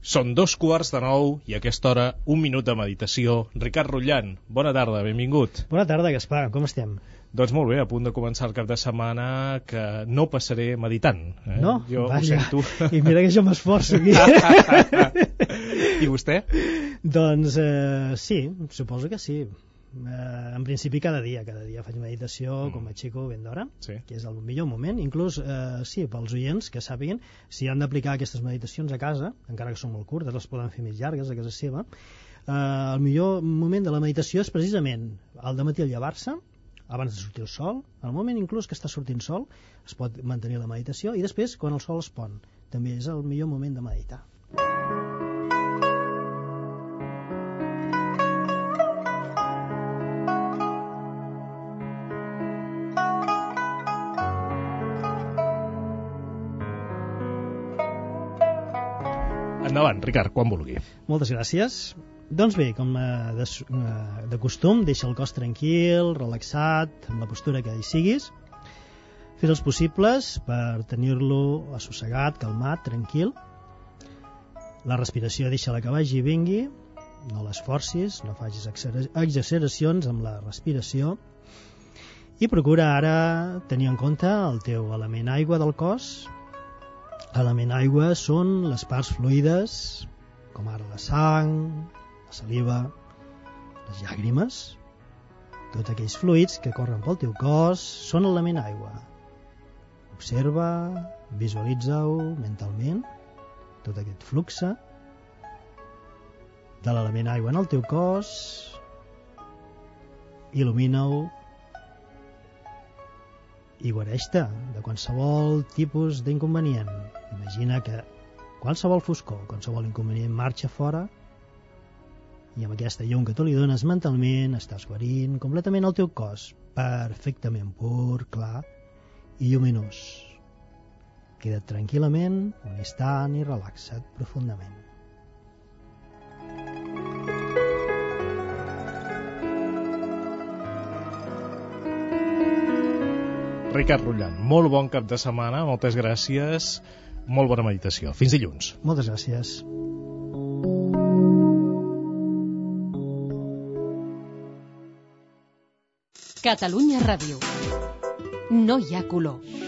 Són 8:45 i a aquesta hora 1 minut de meditació. Ricard Rotllant, bona tarda, benvingut. Bona tarda, Gaspar, com estem? Doncs molt bé, a punt de començar el cap de setmana que no passaré meditant. No? Jo Vaja. ho sento. I mira que jo m'esforço aquí. I vostè? Doncs sí, suposo que sí. En principi cada dia faig meditació com m'aixeco ben d'hora, Sí. que és el millor moment. Inclús, sí, pels oients que sàpiguen, si han d'aplicar aquestes meditacions a casa, encara que són molt curtes, les poden fer més llargues a casa seva, el millor moment de la meditació és precisament al dematí al llevar-se, abans de sortir el sol, al moment inclús que està sortint sol, es pot mantenir la meditació, i després quan el sol es pon. També és el millor moment de meditar. Endavant, Ricard, quan vulgui. Moltes gràcies. Doncs bé, com de costum, deixa el cos tranquil, relaxat, amb la postura que hi siguis. Fes els possibles per tenir-lo assossegat, calmat, tranquil. La respiració deixa-la que vagi i vingui, no l'esforcis, no facis exageracions amb la respiració. I procura ara tenir en compte el teu element aigua del cos. L'element aigua són les parts fluides, com ara la sang, la saliva, les llàgrimes. Tots aquells fluids que corren pel teu cos són l'element aigua. Observa, visualitza-ho mentalment, tot aquest flux de l'element aigua en el teu cos, il·lumina-ho i guareix-te de qualsevol tipus d'inconvenient. Imagina que qualsevol foscor, qualsevol inconvenient marxa fora i amb aquesta llum que tu li dones mentalment estàs guarint completament el teu cos, perfectament pur, clar i lluminós. Queda't tranquil·lament un instant i relaxa't profundament. Ricard Rotllant, molt bon cap de setmana, moltes gràcies, molt bona meditació. Fins dilluns. Moltes gràcies. Catalunya Ràdio. No hi ha color.